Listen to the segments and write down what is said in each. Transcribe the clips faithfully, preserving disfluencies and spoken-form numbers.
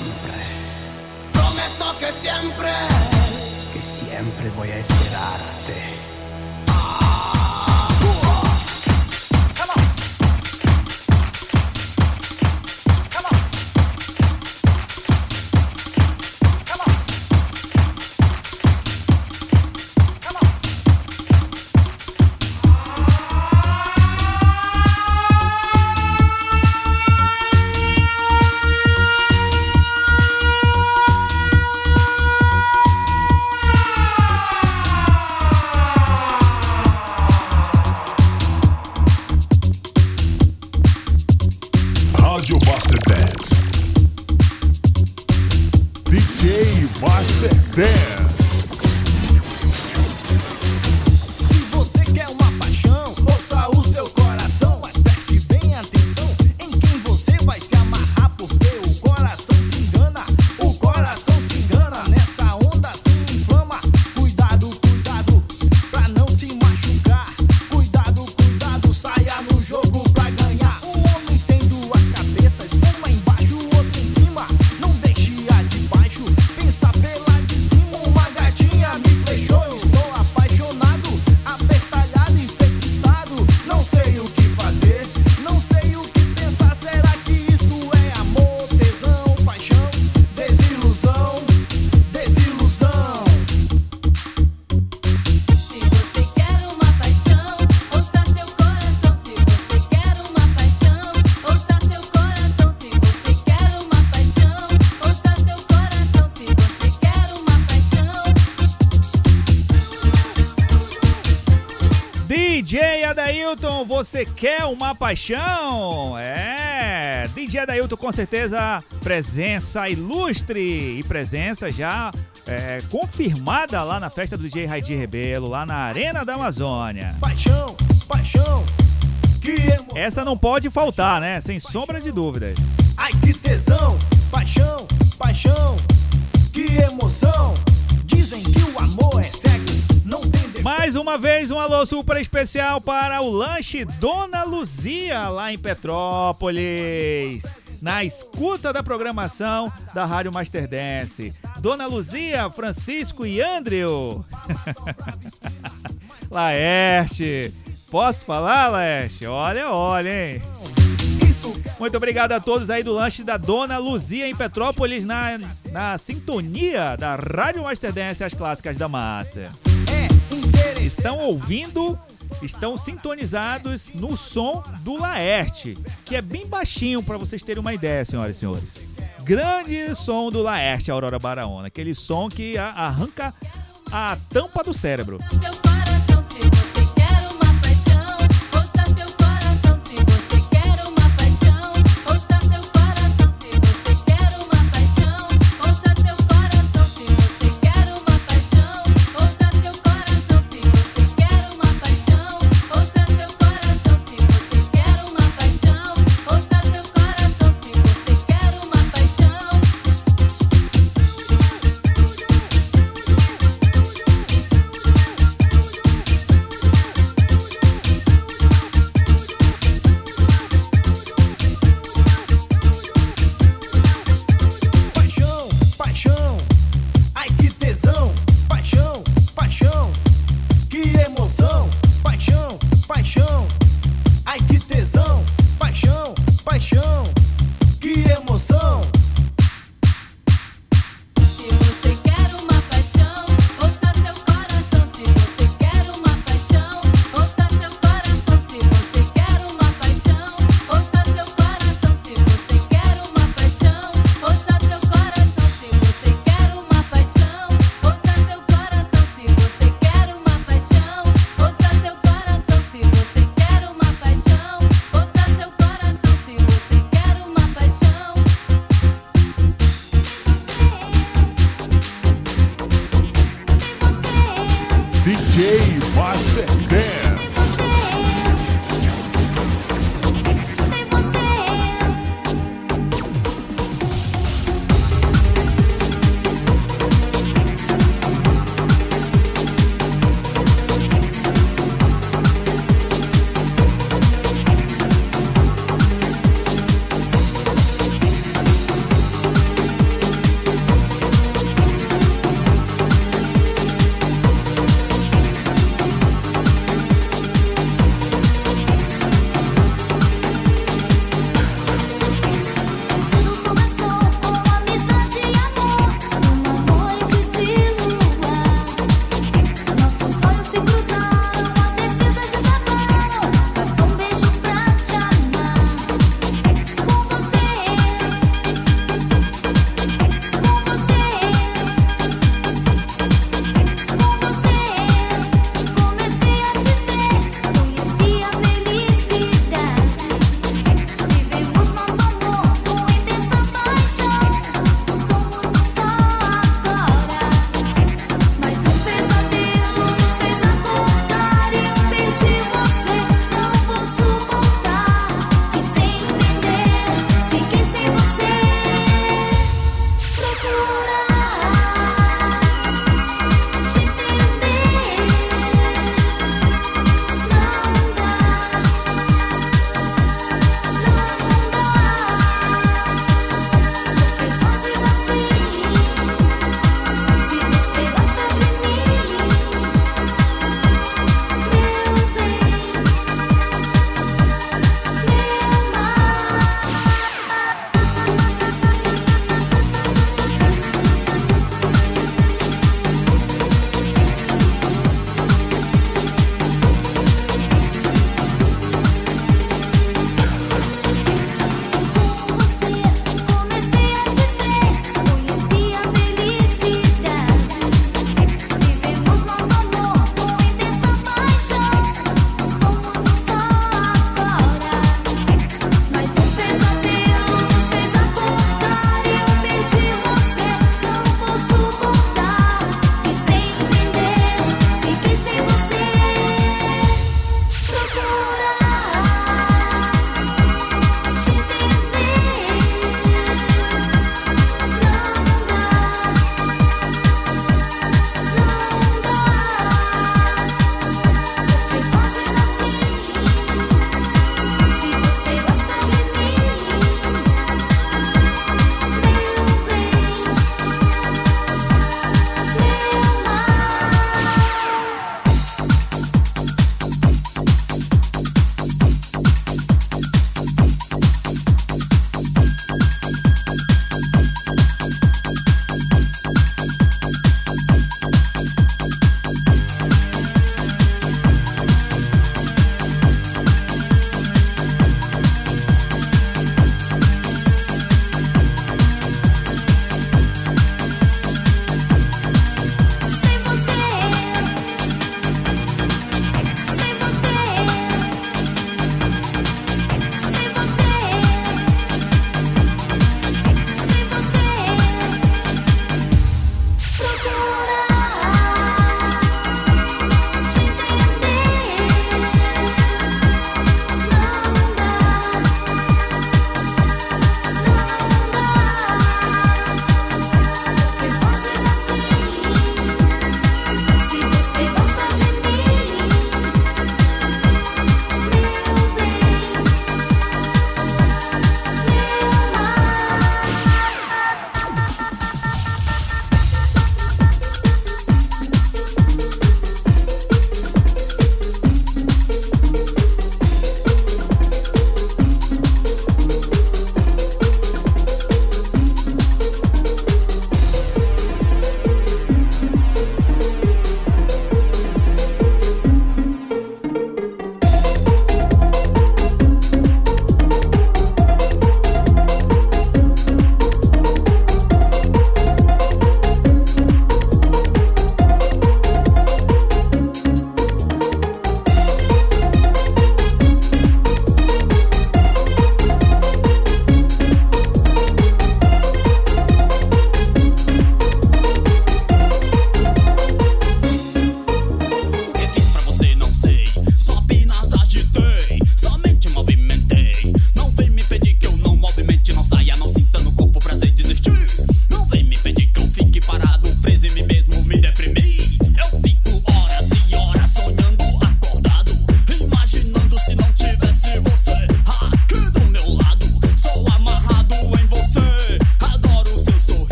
siempre. Prometo que siempre, que siempre voy a esperarte. Você quer uma paixão? É, D J Adailton com certeza presença ilustre e presença já é, confirmada lá na festa do D J Raidi Rebelo, lá na Arena da Amazônia. Paixão, paixão, que emoção. Essa não pode faltar, né? Sem sombra de dúvidas. Ai que tesão, paixão, paixão, que emoção. Dizem que o amor é cego. Mais uma vez, um alô super especial para o Lanche Dona Luzia, lá em Petrópolis, na escuta da programação da Rádio Master Dance. Dona Luzia, Francisco e Andrew. Laerte, posso falar, Laerte? Olha, olha, hein? Muito obrigado a todos aí do Lanche da Dona Luzia em Petrópolis, na, na sintonia da Rádio Master Dance, as clássicas da Master. Estão ouvindo, estão sintonizados no som do Laerte, que é bem baixinho para vocês terem uma ideia, senhoras e senhores. Grande som do Laerte, Aurora Baraona, aquele som que arranca a tampa do cérebro.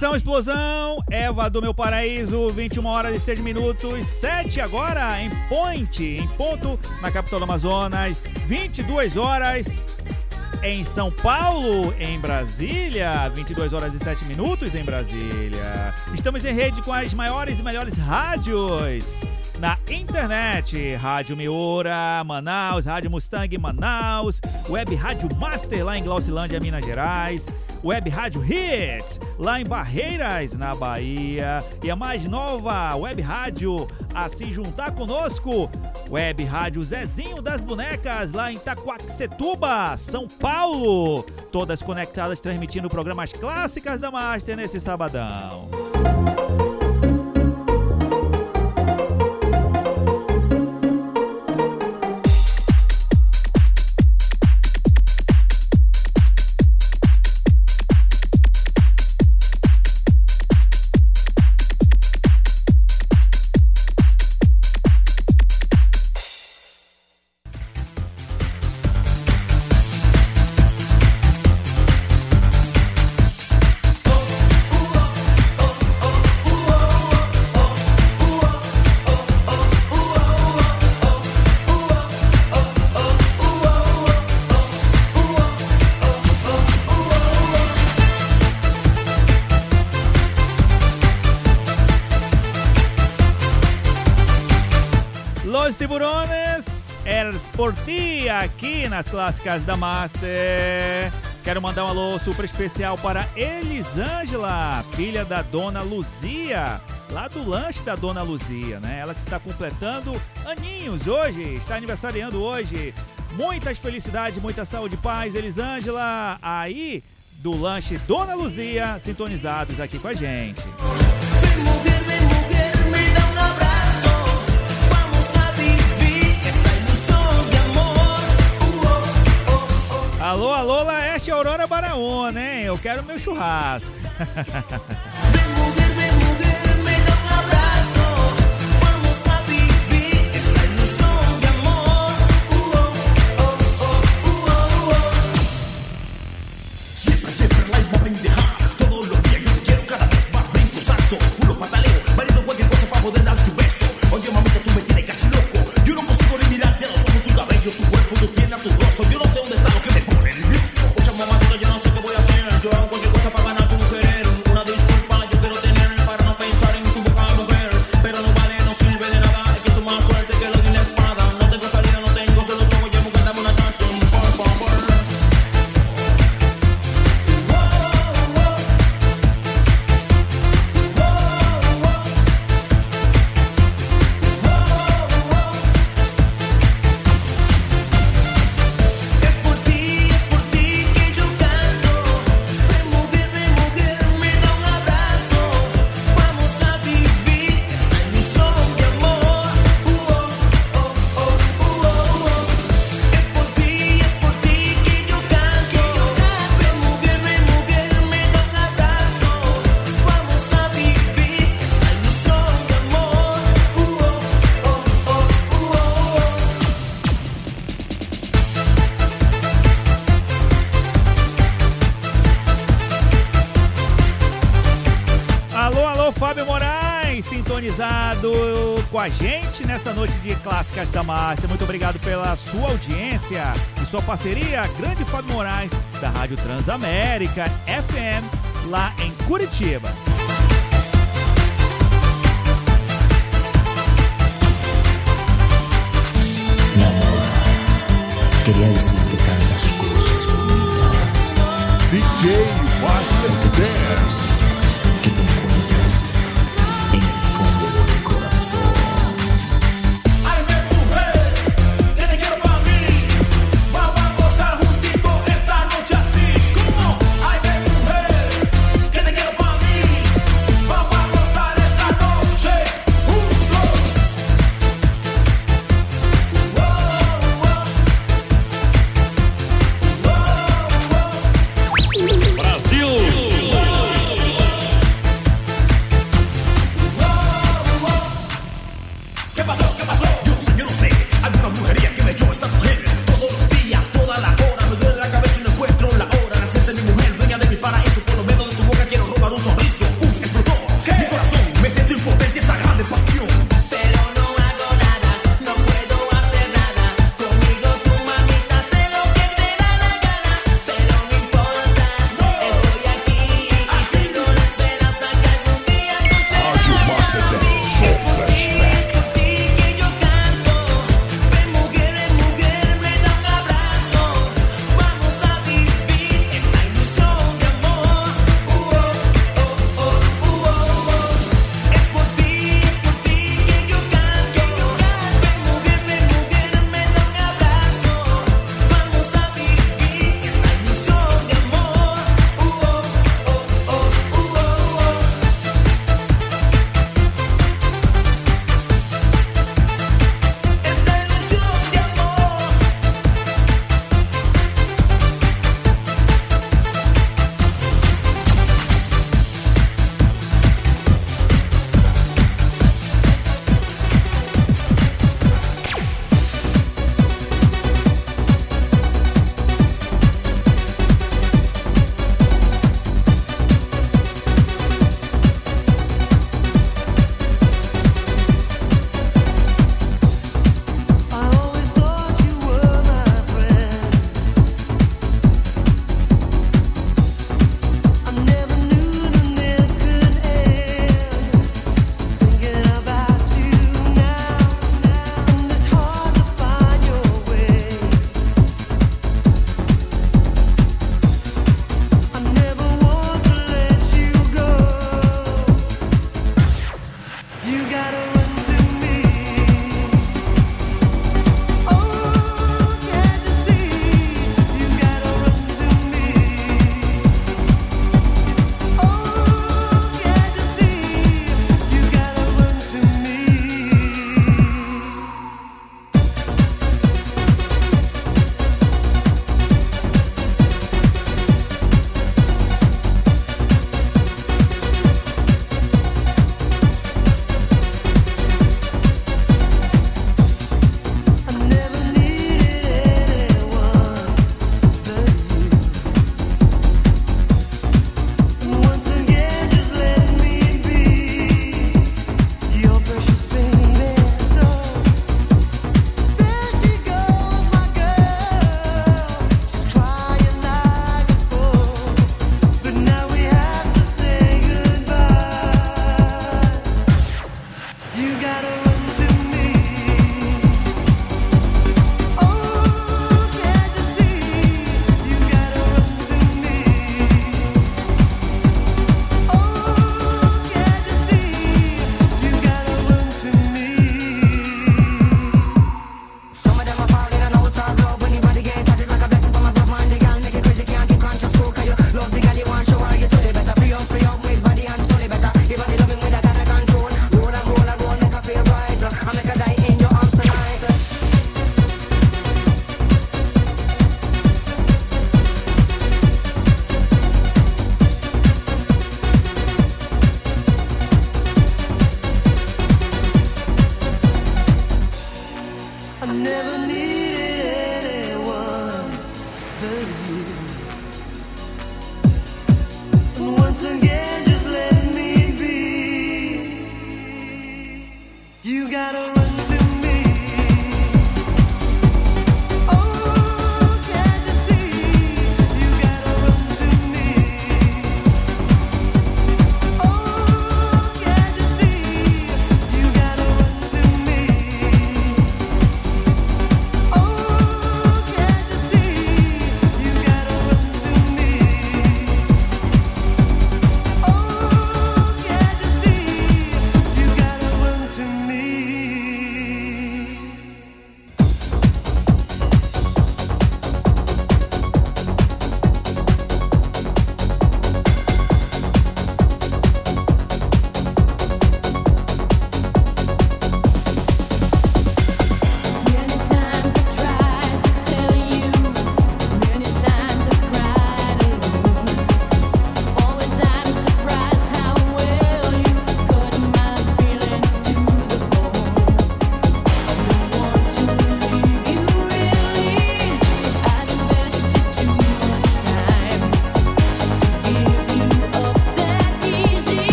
Atenção, explosão! Eva do Meu Paraíso, vinte e uma horas e seis minutos, sete agora em Point, em ponto, na capital do Amazonas, vinte e duas horas em São Paulo, em Brasília, vinte e duas horas e sete minutos em Brasília. Estamos em rede com as maiores e melhores rádios na internet, Rádio Miura, Manaus, Rádio Mustang, Manaus, Web Rádio Master, lá em Glaucilândia, Minas Gerais, Web Rádio Hits, lá em Barreiras, na Bahia, e a mais nova Web Rádio a se juntar conosco, Web Rádio Zezinho das Bonecas, lá em Itaquaquecetuba, São Paulo, todas conectadas, transmitindo programas clássicas da Master nesse sabadão. Por ti, aqui nas clássicas da Master. Quero mandar um alô super especial para Elisângela, filha da Dona Luzia, lá do lanche da Dona Luzia, né? Ela que está completando aninhos hoje, está aniversariando hoje. Muitas felicidades, muita saúde e paz, Elisângela, aí do lanche Dona Luzia, sintonizados aqui com a gente. Alô, alô, Laeste Aurora Baraúna, hein? Eu quero meu churrasco. Com a gente nessa noite de Clássicas da Márcia. Muito obrigado pela sua audiência e sua parceria. Grande Fábio Moraes, da Rádio Transamérica F M, lá em Curitiba. Mi amor, queria decirte tantas coisas bonitas. D J Master Dance. Que te encuentras en el fondo de mi corazón. Ay, me mujer, que te quiero para mí. Vamos a gozar justico esta noche así. ¿Cómo? Ay, me mujer, que te quiero para mí. Vamos a gozar esta noche juntos. Wow, wow.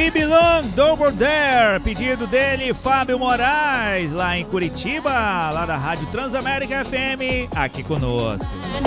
We Belong Over There, pedido dele, Fábio Moraes, lá em Curitiba, lá da Rádio Transamérica F M, aqui conosco.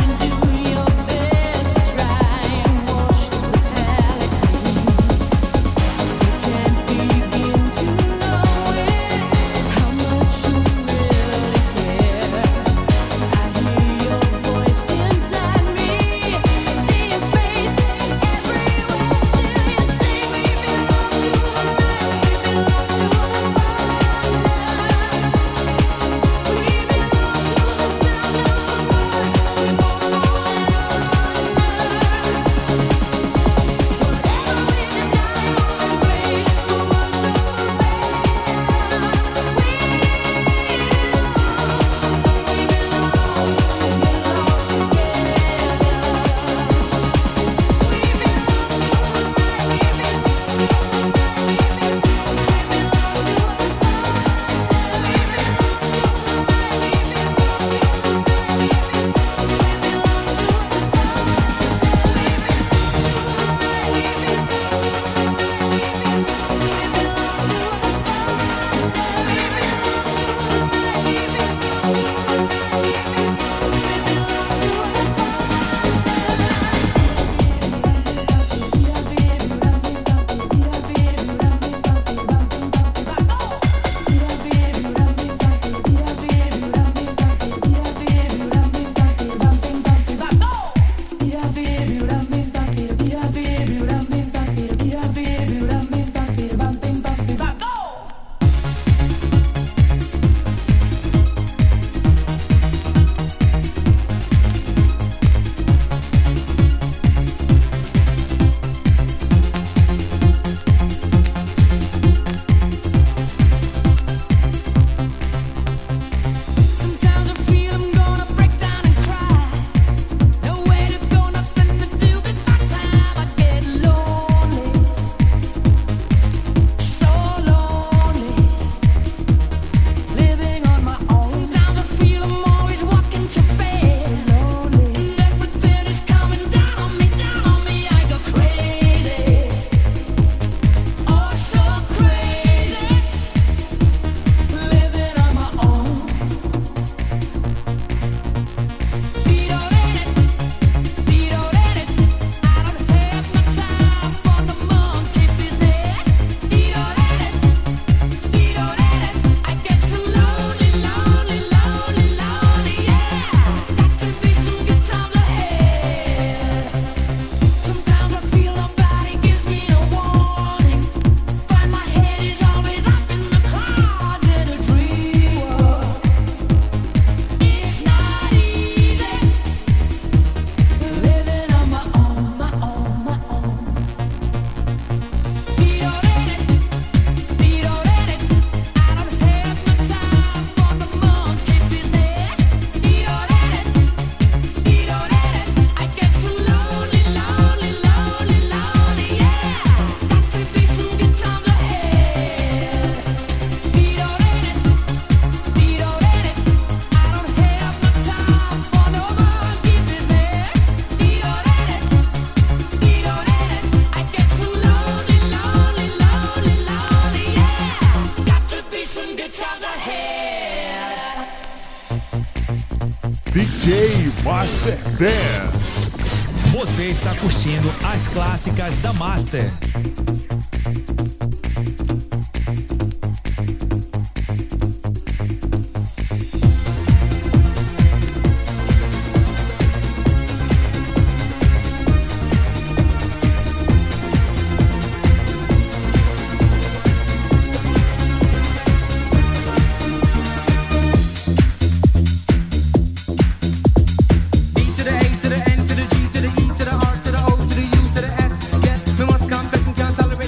D J Master Dance. Você está curtindo as clássicas da Master. To the A, to the N, to the G, to the E, to the R, to the O, to the U, to the S. Yes, we must confess and can't tolerate.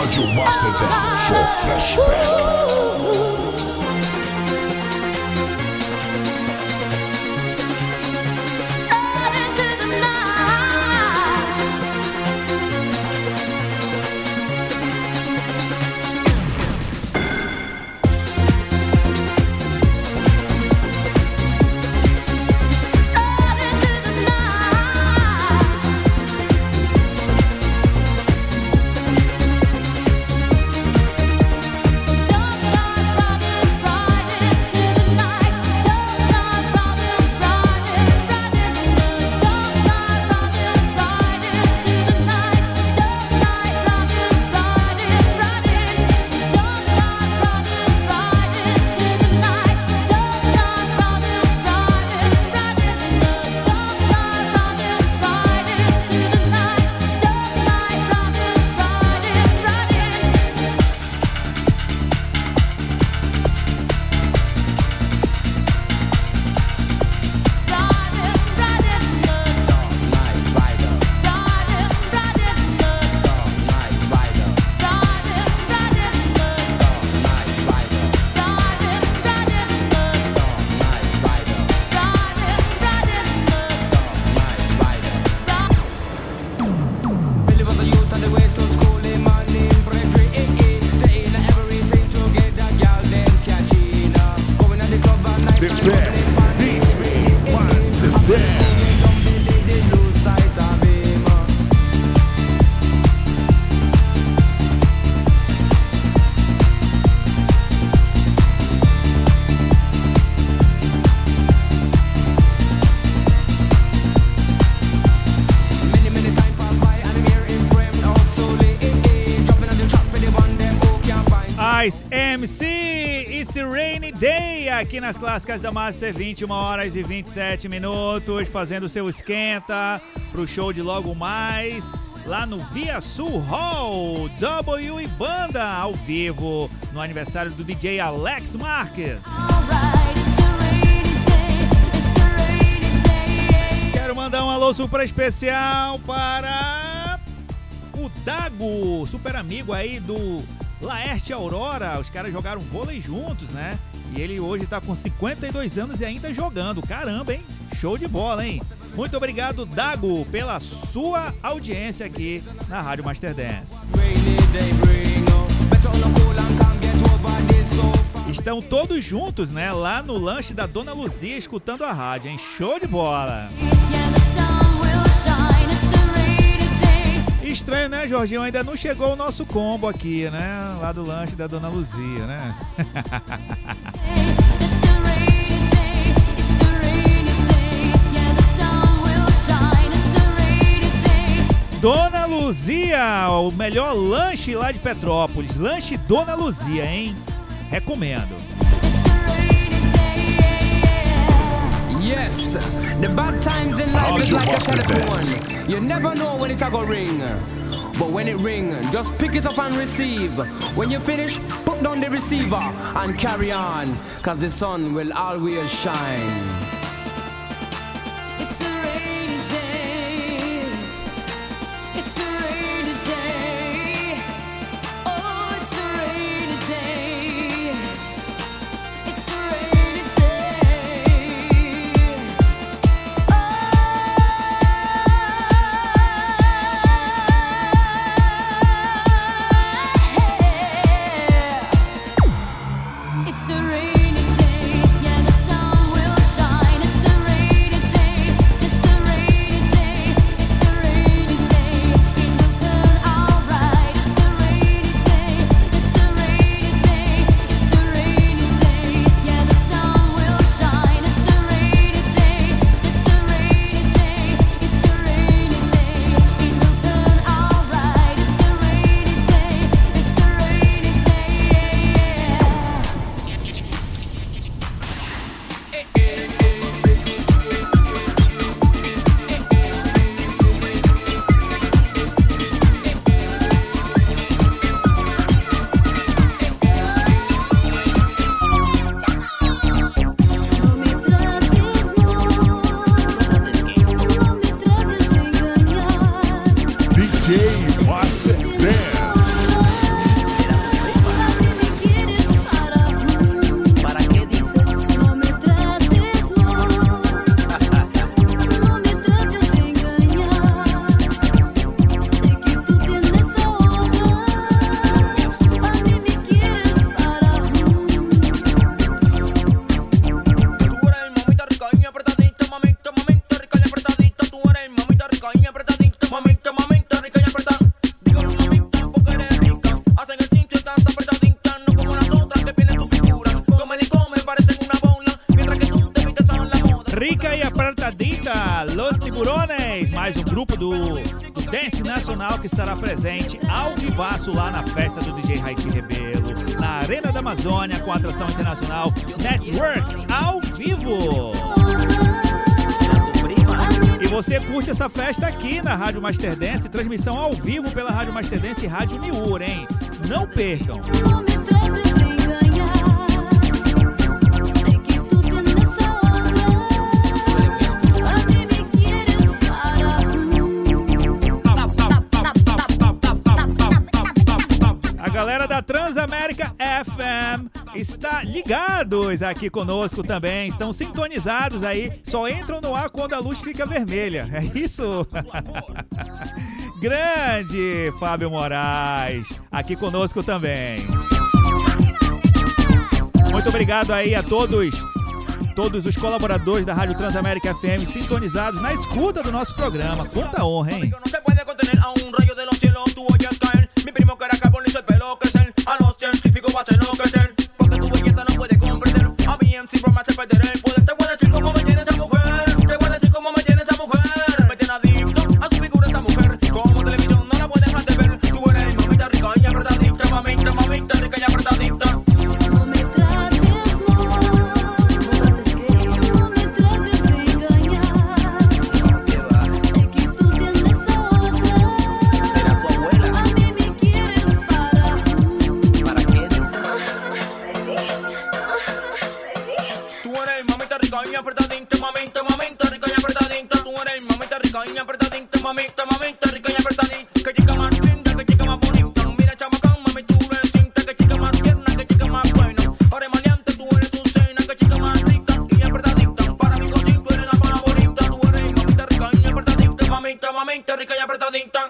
Rádio Master Dance, só flashback. M C, It's a Rainy Day, aqui nas clássicas da Master, vinte e uma horas e vinte e sete minutos, fazendo o seu esquenta pro show de logo mais, lá no Via Sul Hall, W e Banda, ao vivo, no aniversário do D J Alex Marques. Quero mandar um alô super especial para o Dago, super amigo aí do Laerte Aurora. Os caras jogaram vôlei juntos, né? E ele hoje tá com cinquenta e dois anos e ainda jogando. Caramba, hein? Show de bola, hein? Muito obrigado, Dago, pela sua audiência aqui na Rádio Master Dance. Estão todos juntos, né? Lá no lanche da Dona Luzia, escutando a rádio, hein? Show de bola! Estranho, né, Jorginho? Ainda não chegou o nosso combo aqui, né? Lá do lanche da Dona Luzia, né? Dona Luzia, o melhor lanche lá de Petrópolis. Lanche Dona Luzia, hein? Recomendo. Yes, the bad times in life is like a telephone. You never know when it's a go ring. But when it ring, just pick it up and receive. When you finish, put down the receiver and carry on, cause the sun will always shine. It's a rainy day. It's a rainy day. Oh, it's a rainy day. It's a rainy day. It's a rainy day, yeah, the sun will shine. Apertadita, Los Tiburones, mais um grupo do, do Dance Nacional que estará presente ao vivaço lá na festa do D J Raiti Rebelo, na Arena da Amazônia, com a atração internacional Network ao vivo. E você curte essa festa aqui na Rádio Master Dance, transmissão ao vivo pela Rádio Master Dance e Rádio Miura, hein? Não percam! A galera da Transamérica F M está ligados aqui conosco também, estão sintonizados aí, só entram no ar quando a luz fica vermelha, é isso? Grande Fábio Moraes, aqui conosco também. Muito obrigado aí a todos, todos os colaboradores da Rádio Transamérica F M sintonizados na escuta do nosso programa. Quanta honra, hein? Mi primo que era carbón hizo el pelo crecer. A los científicos va a tener que ser, porque tu belleza no puede comprender. A mi M C Roma se perderá el poder. Te voy a decir cómo me tiene esa mujer. Te voy a decir cómo me tiene esa mujer. Me tiene adicto a su figura esa mujer. Como televisión no la puedes dejar de ver. Tú eres mamita rica y apretadita. Mamita, mamita rica y apretadita. No me trates, no. No me trates de engañar. Sé que tú tienes otra. Será tu abuela. A mí me quieres para. ¿Para qué dices? Tú eres mamita rica y apretadita. Mamita, mamita rica y apretadita. Tú eres mamita rica y apretadita. Mamita, mamita rica y apretadita. Que chica más linda, que chica más bonita. Mira chamacán, mami, tú le cinta. Que chica más tierna, que chica más buena. Ahora maleante, tú eres tu cena. Que chica más rica y apretadita. Para mi cosita, tú eres la favorita. Tú eres mamita rica y apretadita. Mamita, mamita rica y apretadita.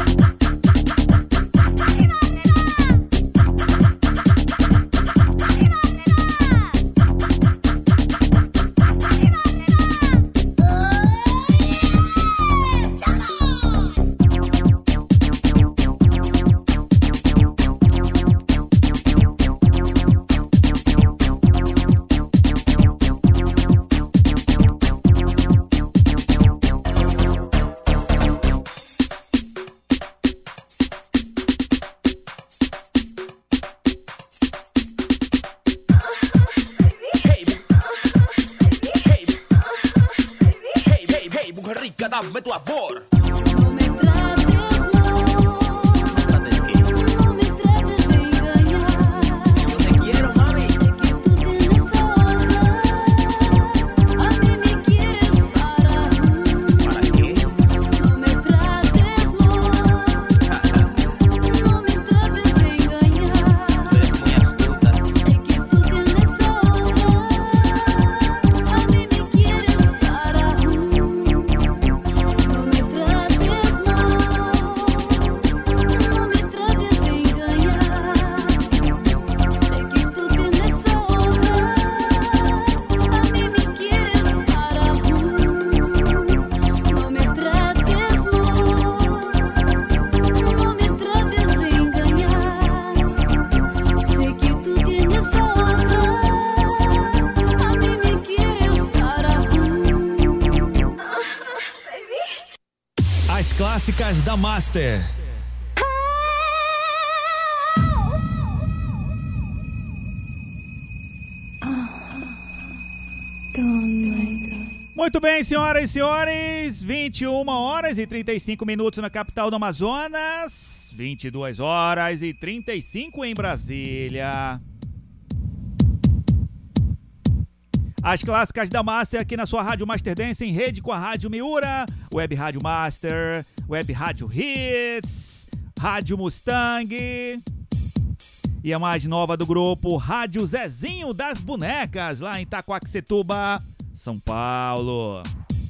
Dame tu amor. No me trates, no. ¿Trates qué? No me trates de engañar. Yo te quiero, mami. Sé que tú tienes otra. A mí me quieres para. ¿Para qué? No me trates, no. No me trates de engañar. Tú eres muy astuta. Sé que tú tienes otra. A mí me quieres para. No me trates, no. No me trates de engañar. Sé que tú tienes otra. A mí me quieres para. No me trates, no. No me trates de engañar. Sé que tú tienes otra. A mí me quieres para. Baby. As clássicas da Master. Muito bem, senhoras e senhores, vinte e uma horas e trinta e cinco minutos na capital do Amazonas, vinte e duas horas e trinta e cinco em Brasília. As clássicas da Master aqui na sua Rádio Master Dance em rede com a Rádio Miura, Web Rádio Master, Web Rádio Hits, Rádio Mustang e a mais nova do grupo, Rádio Zezinho das Bonecas, lá em Itaquaquecetuba, São Paulo.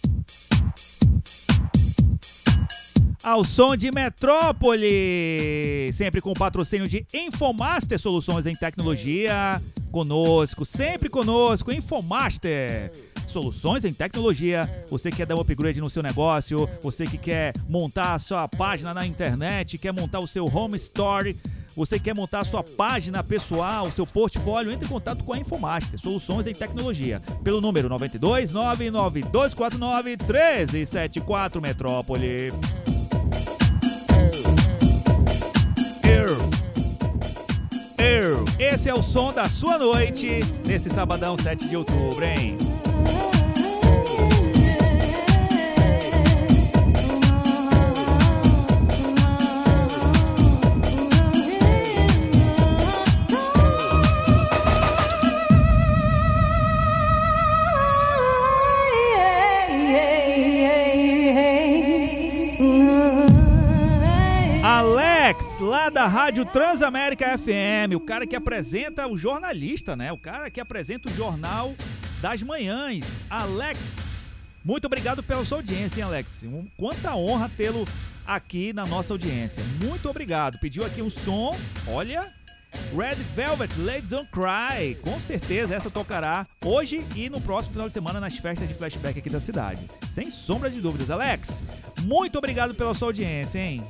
Ao som de Metrópole, sempre com o patrocínio de Infomaster Soluções em Tecnologia, conosco, sempre conosco, Infomaster Soluções em Tecnologia. Você que quer dar um upgrade no seu negócio, você que quer montar a sua página na internet, quer montar o seu home store, Você quer montar sua página pessoal, seu portfólio? Entre em contato com a Infomaster, soluções em tecnologia, pelo número nove dois nove nove dois quatro nove um três sete quatro Metrópole. Eu. Esse é o som da sua noite nesse sabadão sete de outubro, hein? Alex, lá da Rádio Transamérica F M, o cara que apresenta o jornalista, né? O cara que apresenta o Jornal das Manhãs. Alex, muito obrigado pela sua audiência, hein, Alex? Um, quanta honra tê-lo aqui na nossa audiência. Muito obrigado. Pediu aqui um som, olha, Red Velvet, Ladies Don't Cry. Com certeza essa tocará hoje e no próximo final de semana nas festas de flashback aqui da cidade. Sem sombra de dúvidas. Alex, muito obrigado pela sua audiência, hein?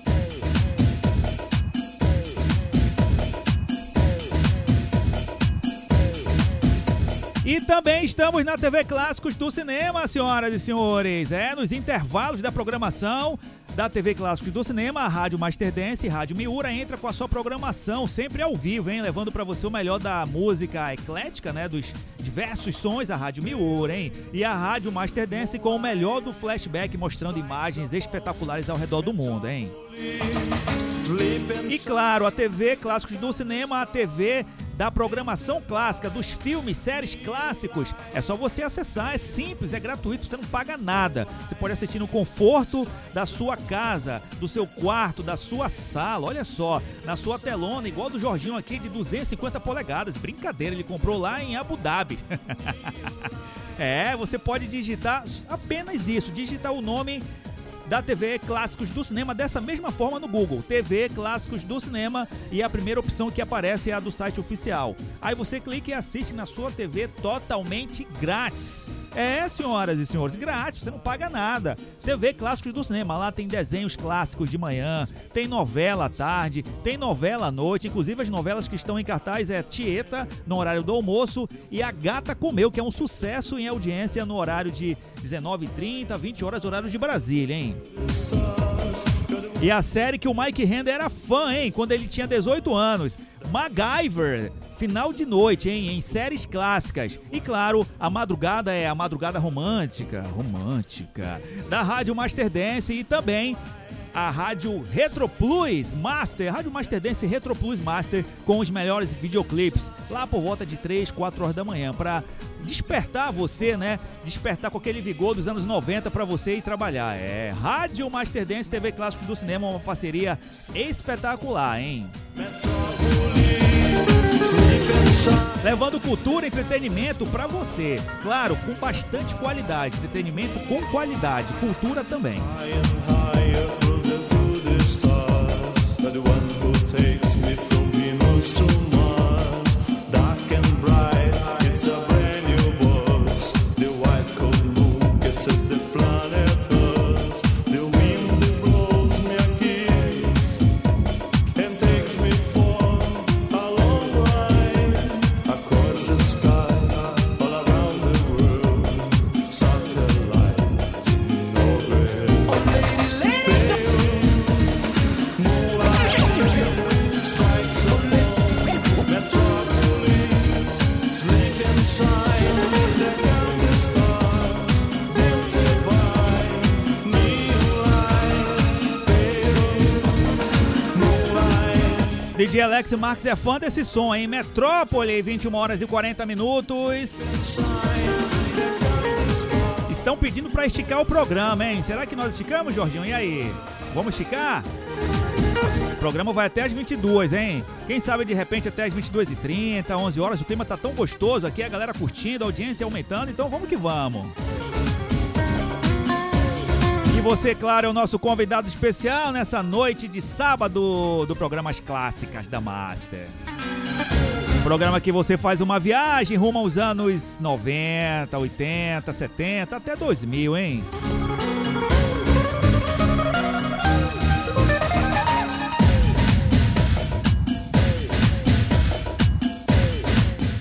E também estamos na T V Clássicos do Cinema, senhoras e senhores. É, nos intervalos da programação da T V Clássicos do Cinema, a Rádio Masterdance e Rádio Miura entra com a sua programação, sempre ao vivo, hein? Levando pra você o melhor da música eclética, né? Dos diversos sons, a Rádio Miura, hein? E a Rádio Masterdance com o melhor do flashback, mostrando imagens espetaculares ao redor do mundo, hein? E claro, a T V Clássicos do Cinema, a T V da programação clássica, dos filmes, séries clássicos. É só você acessar, é simples, é gratuito, você não paga nada. Você pode assistir no conforto da sua casa, do seu quarto, da sua sala, olha só, na sua telona, igual do Jorginho aqui, de duzentas e cinquenta polegadas. Brincadeira, ele comprou lá em Abu Dhabi. É, você pode digitar apenas isso, digitar o nome da T V Clássicos do Cinema dessa mesma forma no Google, T V Clássicos do Cinema, e a primeira opção que aparece é a do site oficial. Aí você clica e assiste na sua T V totalmente grátis. É, senhoras e senhores, grátis, você não paga nada. T V Clássicos do Cinema, lá tem desenhos clássicos de manhã, tem novela à tarde, tem novela à noite, inclusive as novelas que estão em cartaz é Tieta, no horário do almoço, e A Gata Comeu, que é um sucesso em audiência no horário de dezenove e trinta, vinte horas, horário de Brasília, hein? E a série que o Mike Render era fã, hein? Quando ele tinha dezoito anos. MacGyver, final de noite, hein? Em séries clássicas. E claro, a madrugada é a madrugada romântica, romântica, da Rádio Masterdance e também a Rádio Retro Plus Master, Rádio Masterdance Retro Plus Master, com os melhores videoclipes, lá por volta de três, quatro horas da manhã, para despertar você, né? Despertar com aquele vigor dos anos noventa para você ir trabalhar. É, Rádio Masterdance, T V Clássicos do Cinema, uma parceria espetacular, hein? Levando cultura e entretenimento para você. Claro, com bastante qualidade. Entretenimento com qualidade. Cultura também. D J Alex Marques é fã desse som, hein? Metrópole, vinte e uma horas e quarenta minutos. Estão pedindo pra esticar o programa, hein? Será que nós esticamos, Jorginho? E aí? Vamos esticar? O programa vai até as vinte e duas, hein? Quem sabe de repente até as vinte e duas e trinta, onze horas. O clima tá tão gostoso aqui, a galera curtindo, a audiência aumentando. Então vamos que vamos. E você, claro, é o nosso convidado especial nessa noite de sábado do programa As Clássicas da Master. Programa que você faz uma viagem rumo aos anos noventa, oitenta, setenta, até dois mil, hein?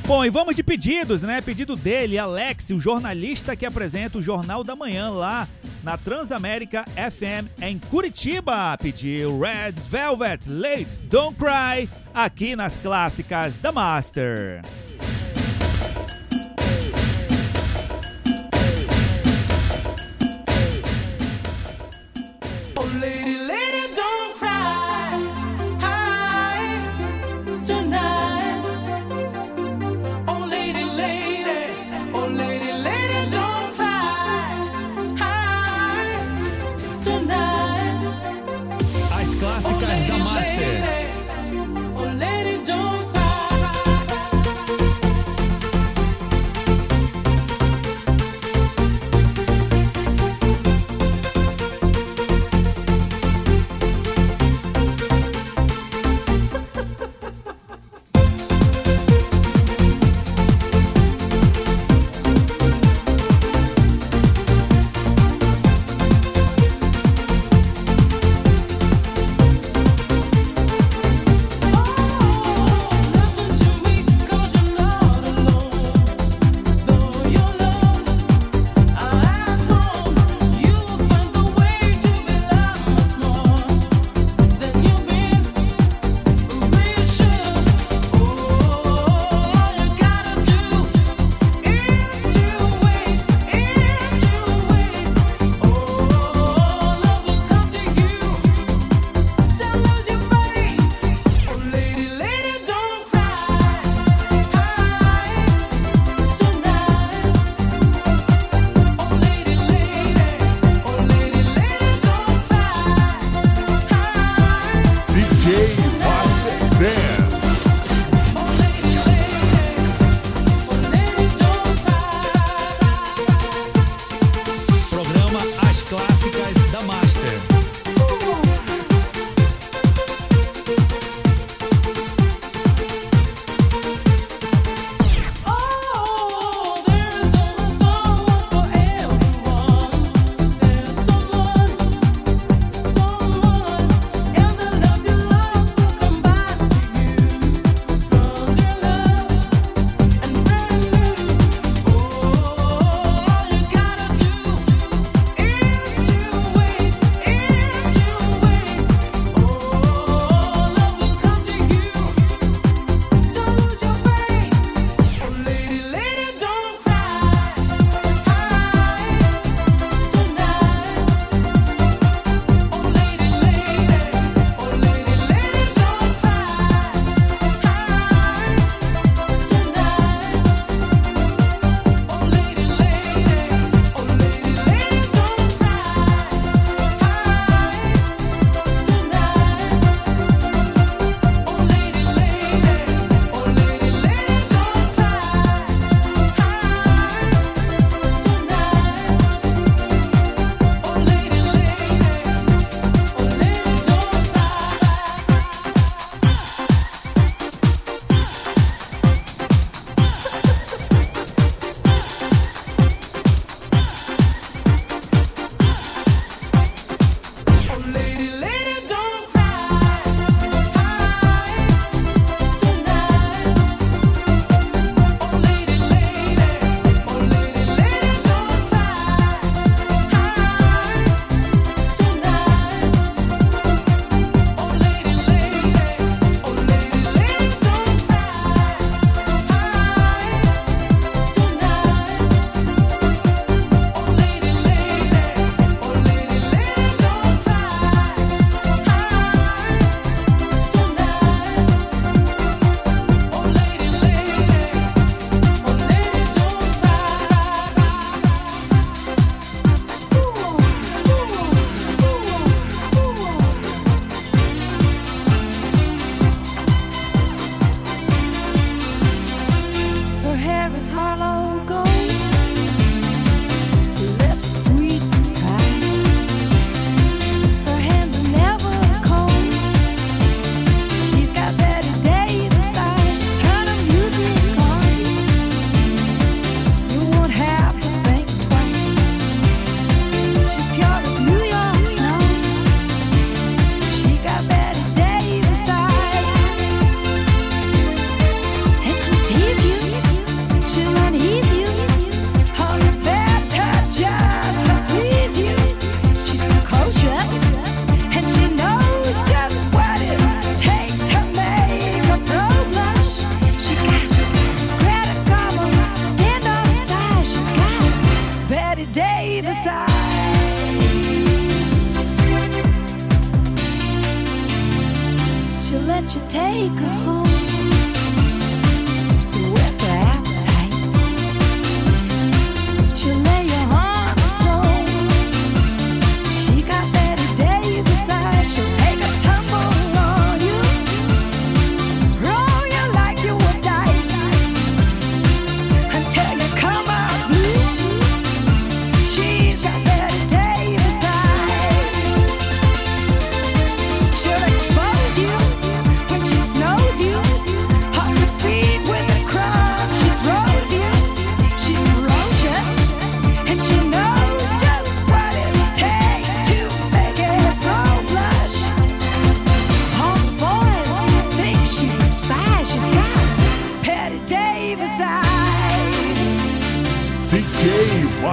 Bom, e vamos de pedidos, né? Pedido dele, Alex, o jornalista que apresenta o Jornal da Manhã lá na Transamérica F M em Curitiba. Pediu Red Velvet, Late Don't Cry, aqui nas clássicas da Master. Oh, lady, lady, don't cry. Hi, tonight. Oh, lady, lady. Oh, lady, lady, don't cry. Hi, tonight. As clássicas da Master. Oh, lady, don't cry.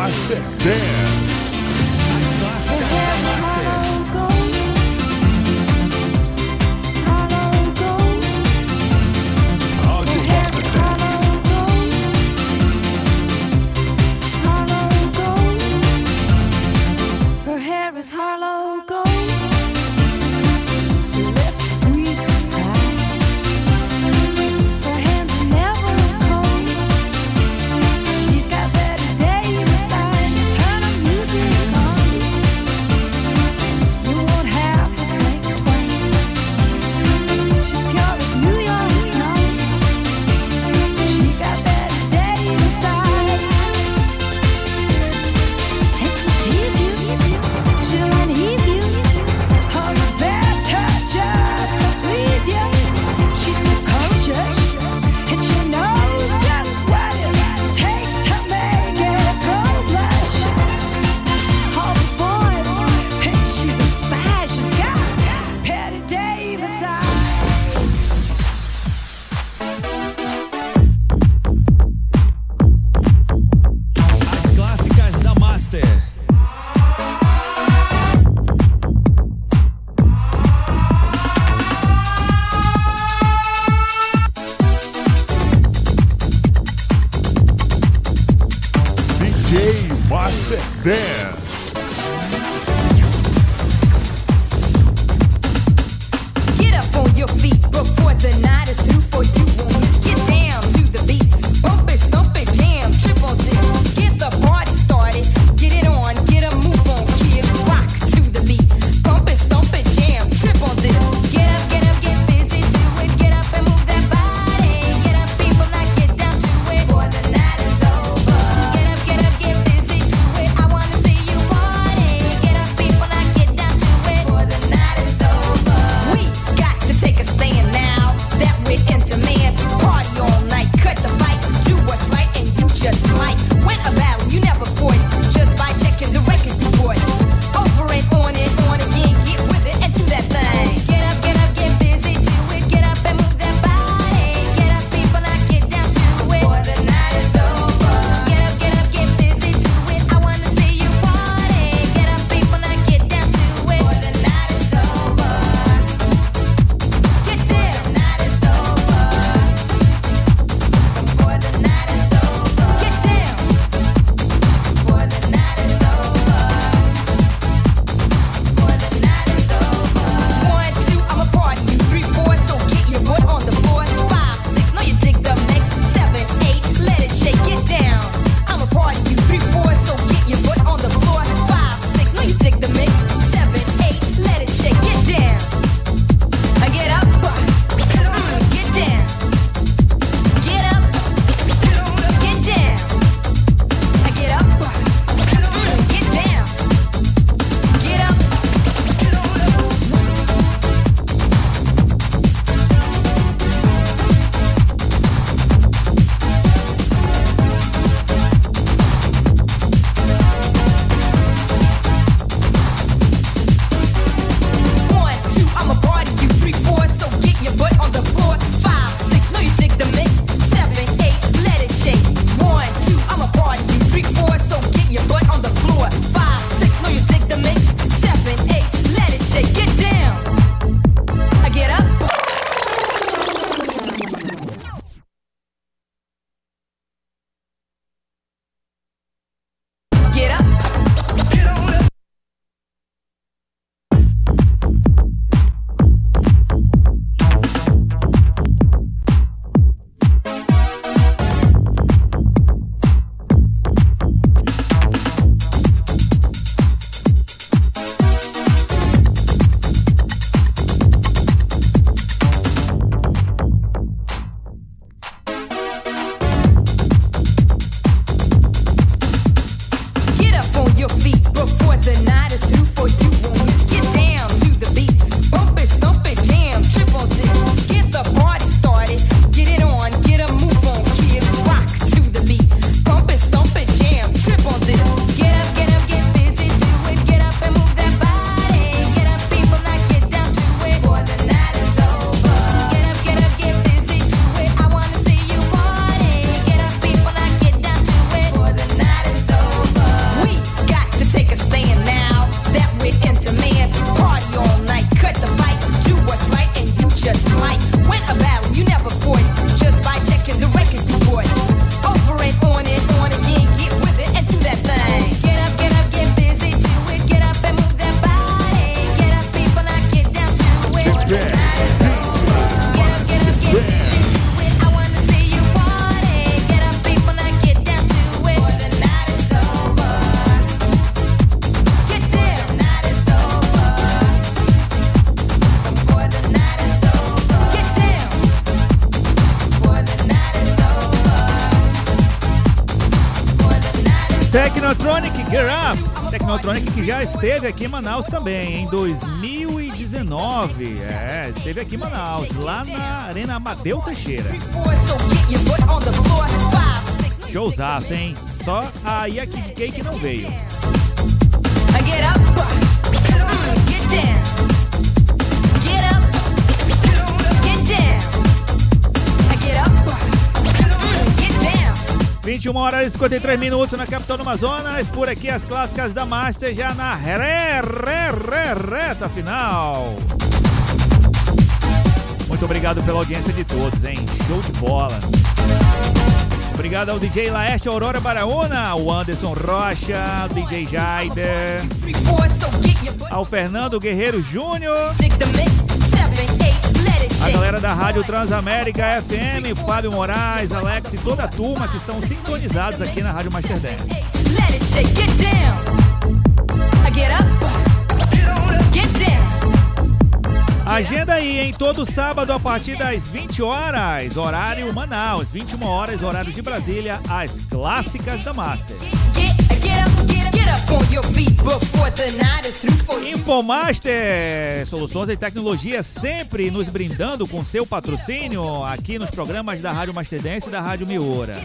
Master Dance. As clássicas da Master. Rádio Master Dance. Her hair is hollow gold. Her lips sweet surprise. Her hands are never cold. She's got Betty Davis eyes. She'll turn the music on. You won't have to think twice. She's pure as New York snow. She got Betty Davis eyes. And she'll tease you. She'll unease you. Her bad touch just to please you. She's precocious, and she knows just what it takes to make it go blush. Oh boy, hey, she's a spy. She's got Patty Davis eyes. As clássicas da Master. D J Master Dance. Get up on your feet before the night is through for you. Get down to the beat. Bump it, stomp it, jam, triple dip. Get the party started. Get it on, get a move on, kid. Rock to the beat. Bump it, stomp it, jam, triple dip. Get up, get up, get busy, do it. Get up and move that body. Get up, people, now get down to it. Before the night is over. Get up, get up, get busy, do it. I wanna see you Technotronic Get Up. Technotronic que já esteve aqui em Manaus também, em dois mil e dezenove. É, esteve aqui em Manaus, lá na Arena Amadeu Teixeira. Showzaço, hein? Só a Yaki de Cake não veio. Get up, mm, get down. Get up, get down. Get up, mm, get down. vinte e uma horas e cinquenta e três minutos na capital do Amazonas. Por aqui as clássicas da Master já na re, re, re, reta final. Muito obrigado pela audiência de todos, hein? Show de bola. Obrigado ao D J Laeste Aurora Baraúna, o Anderson Rocha, o D J Jaider, ao Fernando Guerreiro Júnior, a galera da Rádio Transamérica F M, o Fábio Moraes, Alex e toda a turma que estão sintonizados aqui na Rádio Master Dance. Agenda aí, em todo sábado a partir das vinte horas, horário Manaus, vinte e uma horas, horário de Brasília, as clássicas da Master. Infomaster, soluções e tecnologia sempre nos brindando com seu patrocínio aqui nos programas da Rádio Master Dance e da Rádio Miura.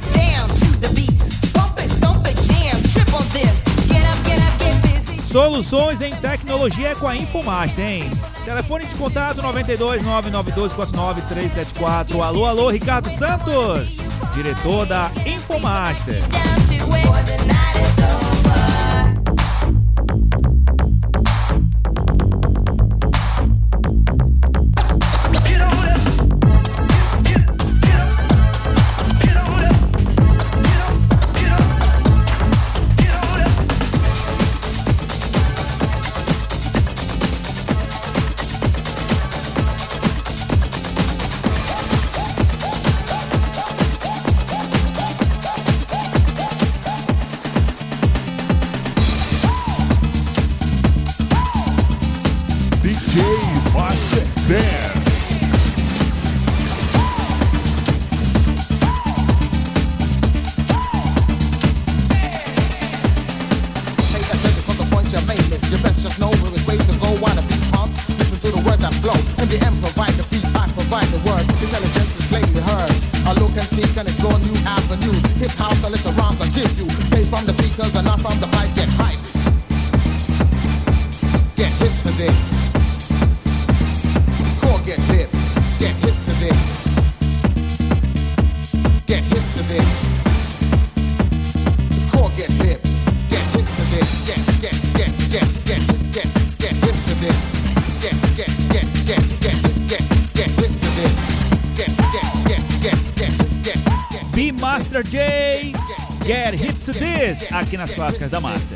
Soluções em tecnologia é com a Infomaster, hein? Telefone de contato nove dois nove nove dois quatro nove três sete quatro. Alô, alô, Ricardo Santos, diretor da Infomaster. Master J, Get Hip to This, aqui nas clássicas da Master.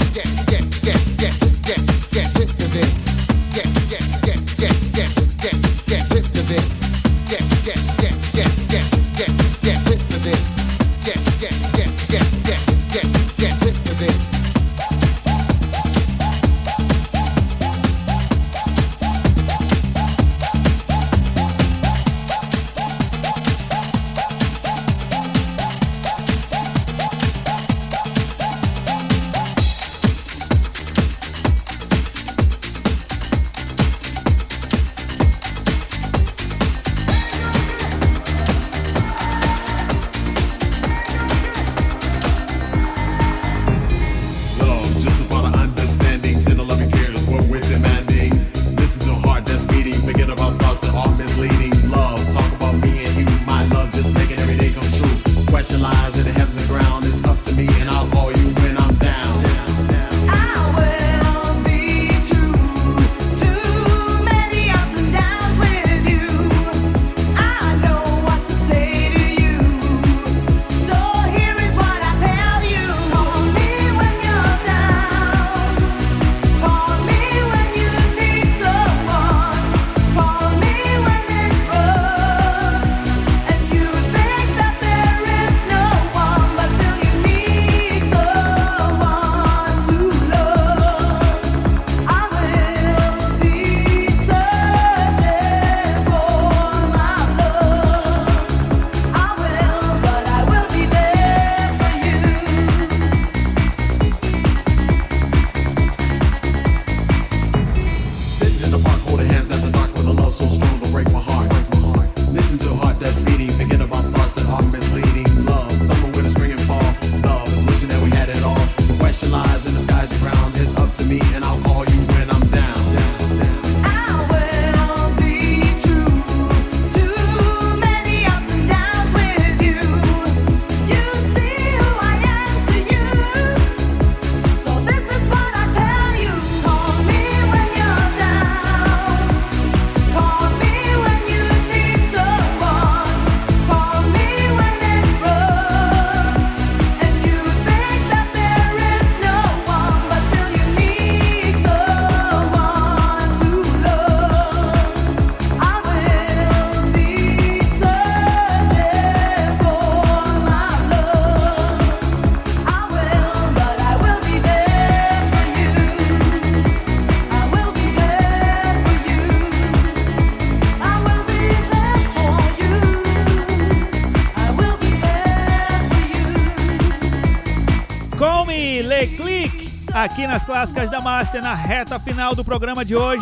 Aqui nas Clássicas da Master, na reta final do programa de hoje.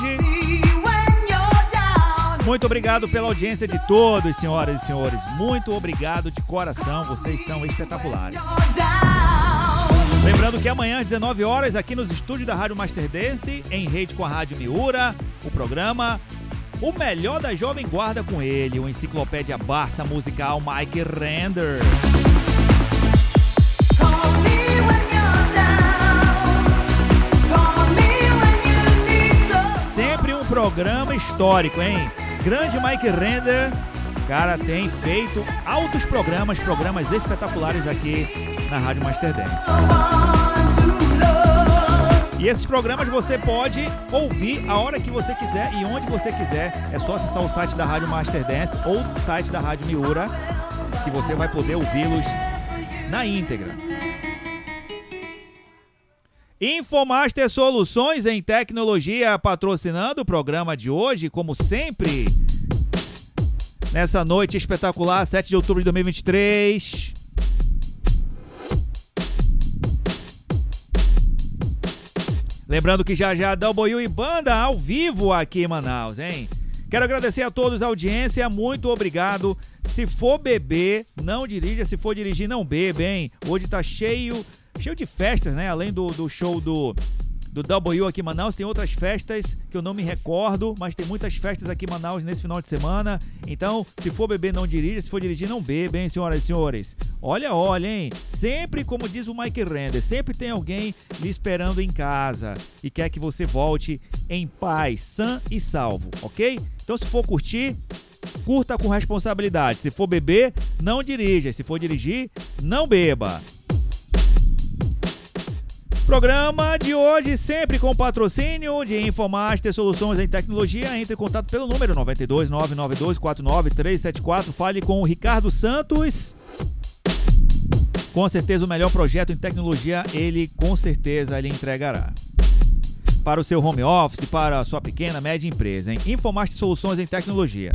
Muito obrigado pela audiência de todos, senhoras e senhores. Muito obrigado de coração, vocês são espetaculares. Lembrando que amanhã às dezenove horas, aqui nos estúdios da Rádio Master Dance, em rede com a Rádio Miura, o programa O Melhor da Jovem Guarda com ele, o Enciclopédia Barça Musical Mike Render. Sempre um programa histórico, hein? Grande Mike Render, cara, tem feito altos programas, programas espetaculares aqui na Rádio Master Dance. E esses programas você pode ouvir a hora que você quiser e onde você quiser. É só acessar o site da Rádio Master Dance ou o site da Rádio Miura, que você vai poder ouvi-los na íntegra. Infomaster Soluções em Tecnologia patrocinando o programa de hoje, como sempre, nessa noite espetacular, sete de outubro de dois mil e vinte e três. Lembrando que já já W e Banda ao vivo aqui em Manaus, hein? Quero agradecer a todos a audiência, muito obrigado. Se for beber, não dirija, se for dirigir, não beba, hein? Hoje tá cheio, cheio de festas, né? Além do, do show do, do W aqui em Manaus, tem outras festas que eu não me recordo, mas tem muitas festas aqui em Manaus nesse final de semana. Então, se for beber, não dirija, se for dirigir, não beba, hein, senhoras e senhores? Olha, olha, hein? Sempre, como diz o Mike Render, sempre tem alguém lhe esperando em casa e quer que você volte em paz, sã e salvo, ok? Então, se for curtir, curta com responsabilidade. Se for beber, não dirija. Se for dirigir, não beba. Programa de hoje sempre com patrocínio de Infomaster Soluções em Tecnologia. Entre em contato pelo número nove dois nove nove dois quatro nove três sete quatro. Fale com o Ricardo Santos. Com certeza o melhor projeto em tecnologia ele com certeza lhe entregará. Para o seu home office, para a sua pequena, média empresa, hein? Infomaster Soluções em Tecnologia.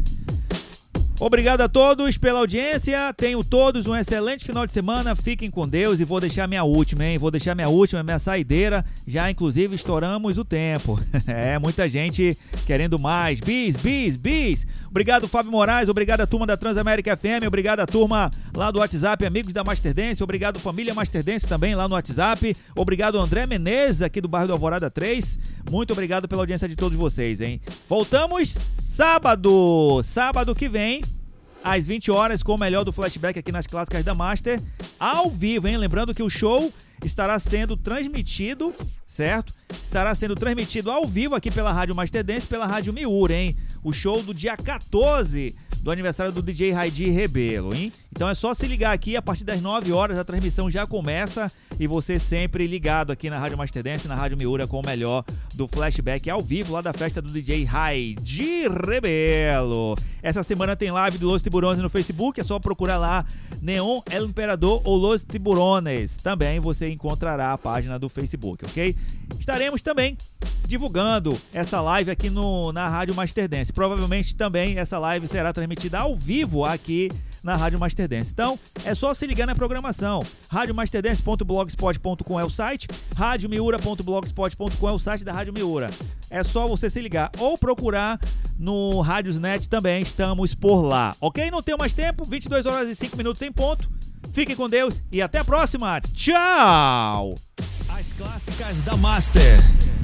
Obrigado a todos pela audiência, tenham todos um excelente final de semana, fiquem com Deus e vou deixar minha última, hein? Vou deixar minha última, minha saideira, já inclusive estouramos o tempo. É, muita gente querendo mais, bis, bis, bis. Obrigado Fábio Moraes, obrigado a turma da Transamérica F M, obrigado a turma lá do WhatsApp, amigos da Masterdance, obrigado família Masterdance também lá no WhatsApp, obrigado André Menezes aqui do bairro do Alvorada três, muito obrigado pela audiência de todos vocês, hein? Voltamos sábado, sábado que vem, às vinte horas, com o melhor do flashback aqui nas clássicas da Master, ao vivo, hein? Lembrando que o show estará sendo transmitido, certo? Estará sendo transmitido ao vivo aqui pela Rádio Masterdance, pela Rádio Miura, hein? O show do dia quatorze do aniversário do D J Raidi Rebelo, hein? Então é só se ligar aqui, a partir das nove horas a transmissão já começa e você sempre ligado aqui na Rádio Masterdance, na Rádio Miura, com o melhor do flashback ao vivo lá da festa do D J Raidi Rebelo. Essa semana tem live do Los Tiburones no Facebook, é só procurar lá Neon El Imperador ou Los Tiburones. Também você encontrará a página do Facebook, ok? Estaremos também divulgando essa live aqui no, na Rádio Masterdance. Provavelmente também essa live será transmitida ao vivo aqui na Rádio Masterdance. Então, é só se ligar na programação. rádio masterdance ponto blogspot ponto com é o site, rádio miura ponto blogspot ponto com é o site da Rádio Miura. É só você se ligar ou procurar no Radiosnet também, estamos por lá. Ok? Não tenho mais tempo, vinte e duas horas e cinco minutos em ponto. Fiquem com Deus e até a próxima. Tchau! As clássicas da Master.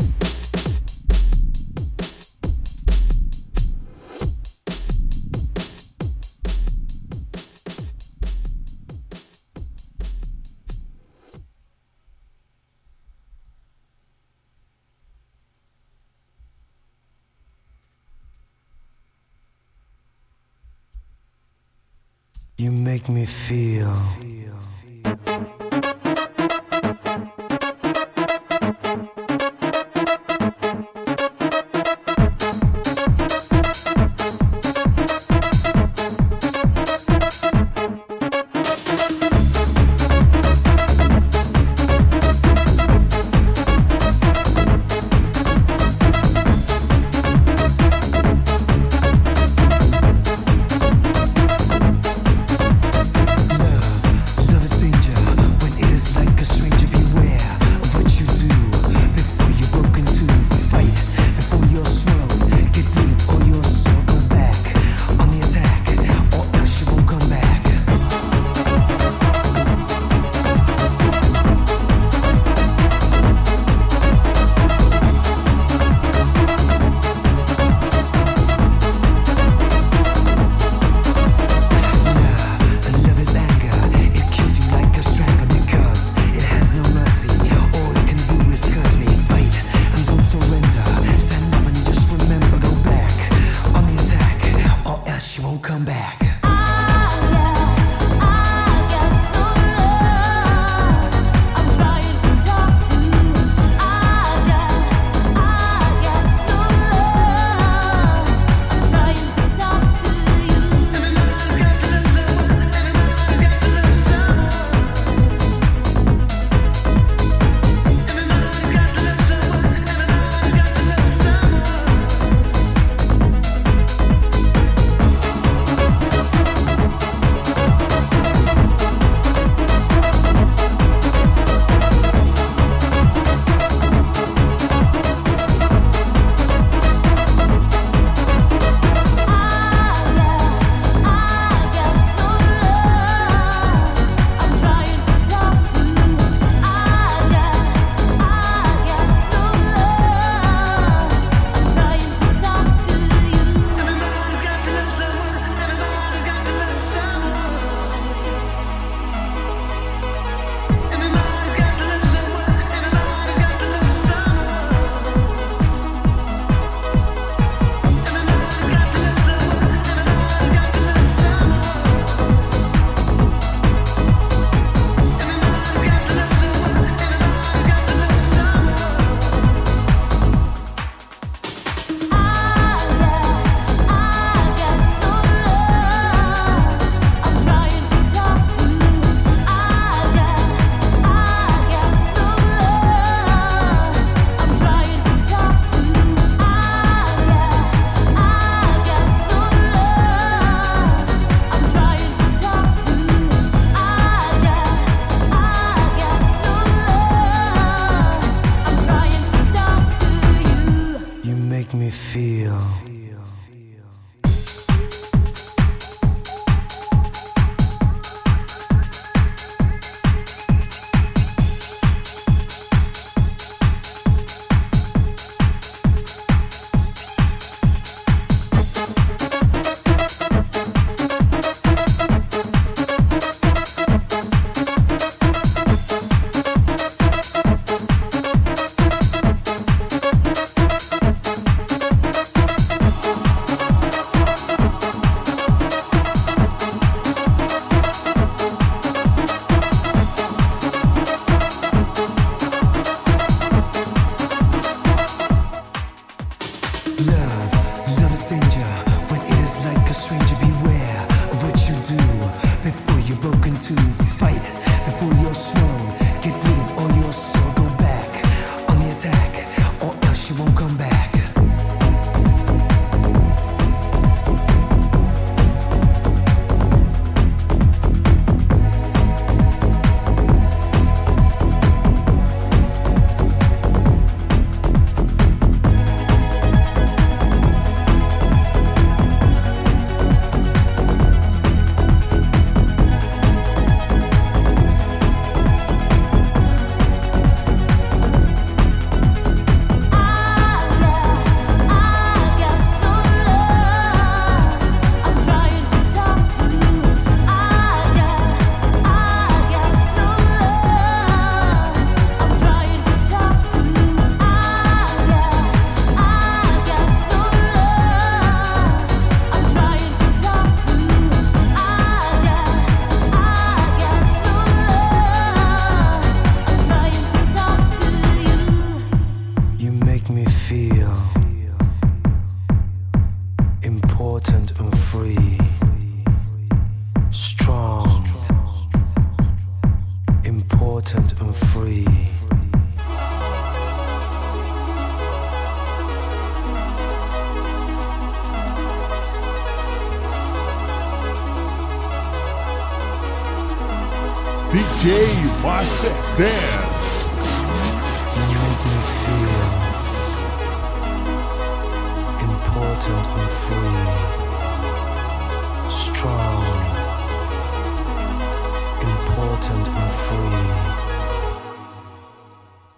You make me feel. Love is feel. D J Master Dance. You make me feel important and free, strong, important and free.